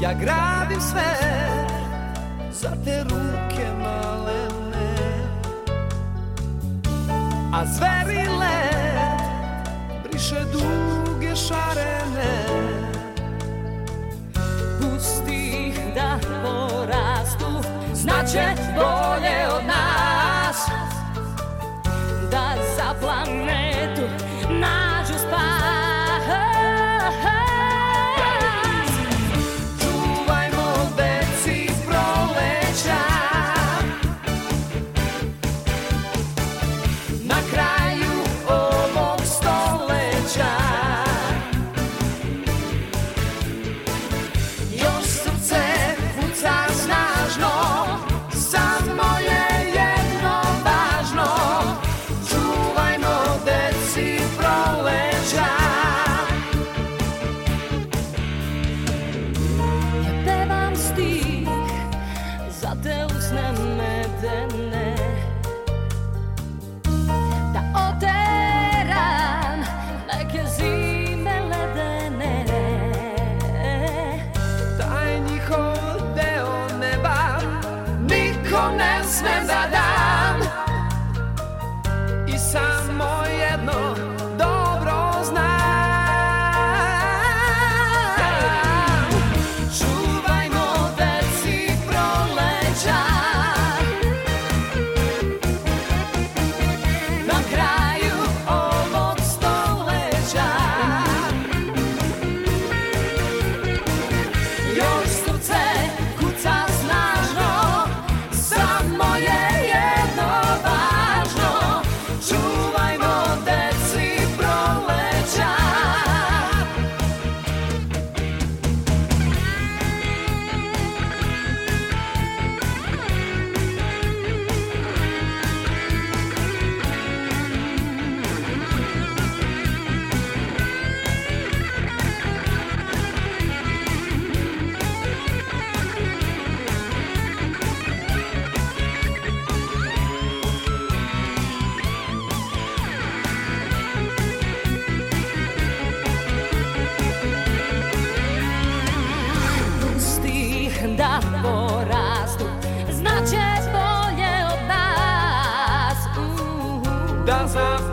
Ja gradim sve za te ruke malene, a zveri let briše duge šarene. Pusti ih da porastu, znaće bolje od nas, da za planetu nađu spas. Čuvajmo deci proleća, na kraju ovog stoleća. Još srce kuca snažno, samo je jedno važno. Čuvajmo deci proleća. Ja pevam stih za te usne medene, da oteram neke zime ledene. Taj njihov deo neba nikom ne smem da dam, i samo jedno dobro znam. Čuvajmo deci proleća, na kraju ovog stoleća. Još srce kuca snažno, samo je jedno važno. Čuvajmo deci proleća. Pusti ih da porastu, znaće bolje od nas. Da za